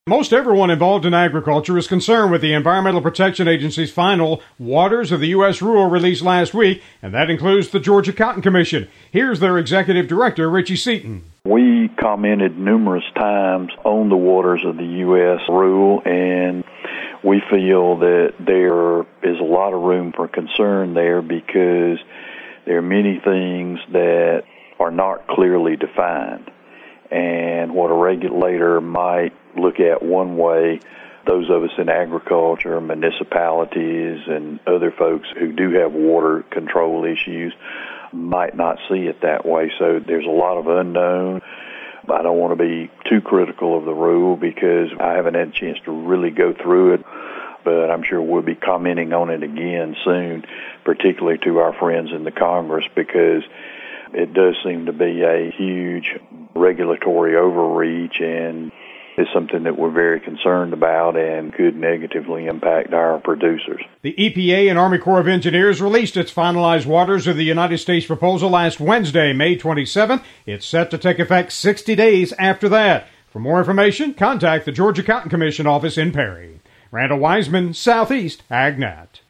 Most everyone involved in agriculture is concerned with the Environmental Protection Agency's final Waters of the U.S. rule released last week, and that includes the Georgia Cotton Commission. Here's their executive director, Richie Seaton. We commented numerous times on the Waters of the U.S. rule, and we feel that there is a lot of room for concern there because there are many things that are not clearly defined. And what a regulator might look at one way, those of us in agriculture, municipalities, and other folks who do have water control issues might not see it that way. So there's a lot of unknown. I don't want to be too critical of the rule because I haven't had a chance to really go through it, but I'm sure we'll be commenting on it again soon, particularly to our friends in the Congress, because it does seem to be a huge regulatory overreach, and it's something that we're very concerned about and could negatively impact our producers. The EPA and Army Corps of Engineers released its finalized Waters of the United States proposal last Wednesday, May 27th. It's set to take effect 60 days after that. For more information, contact the Georgia Cotton Commission office in Perry. Randall Wiseman, Southeast AgNet.